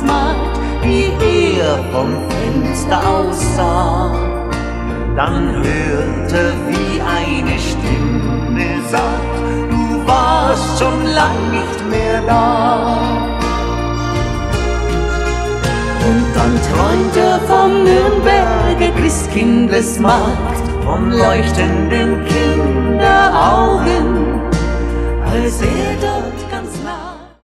Weihnachtsmarkt, wie er vom Fenster aussah. Dann hörte, wie eine Stimme sagt, du warst schon lang nicht mehr da. Und dann träumt er vom Nürnberger Christkindlesmarkt, vom leuchtenden Kinderaugen, als er dort